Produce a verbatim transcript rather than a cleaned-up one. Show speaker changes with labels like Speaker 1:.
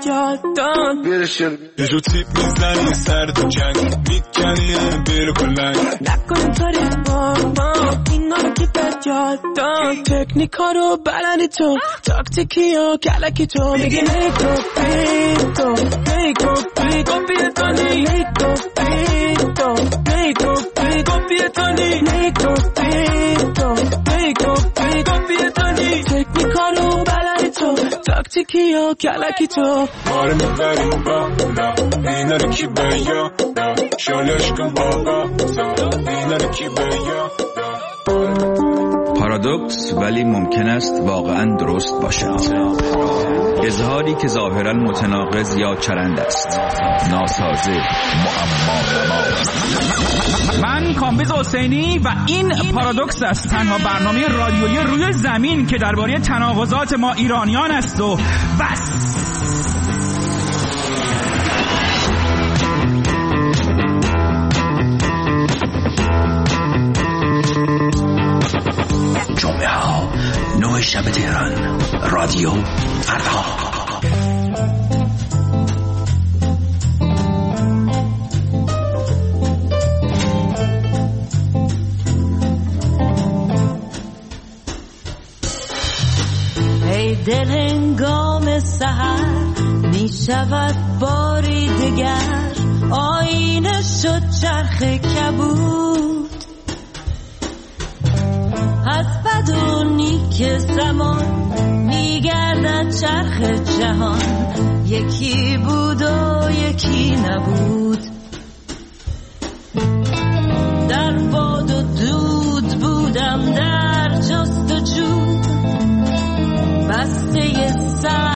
Speaker 1: یادم
Speaker 2: برشن یه جو تیپ میزنی سر تو جنگ میکنی بیر کلنگ
Speaker 1: نکنی کاری بابا اینا رو که بد یادم تکنیکا رو بلندی تو تاکتیکی و کلکی تو میگی نیکو پیتو نیکو پیتو بیتانی نیکو پیتو نیکو پیتو بیتانی نیکو پیتو نیکو پیتو بیتانی تکنیکا رو بلندی تو تاکتیکی و کلکی تو
Speaker 2: ماره میبریم بالا اینا رو کی بیا شالش کن بابا اینا رو کی بیا.
Speaker 3: پارادوکس ولی ممکن است واقعا درست باشد. اظهاری که ظاهرا متناقض یا چرند است، ناسازه، معما.
Speaker 4: من کامبیز حسینی و این پارادوکس است، تنها برنامه رادیویی روی زمین که درباره تناقضات ما ایرانیان است و بس.
Speaker 3: جمعه ها نه شب تهران، رادیو فردا.
Speaker 5: ای دل هنگام سحر می شود باری دگر، آینه شد چرخ کبود از بد و نیک زمان، میگردد چرخ جهان، یکی بود و یکی نبود. در باد و دود بودم، در جست و جود، بسته سر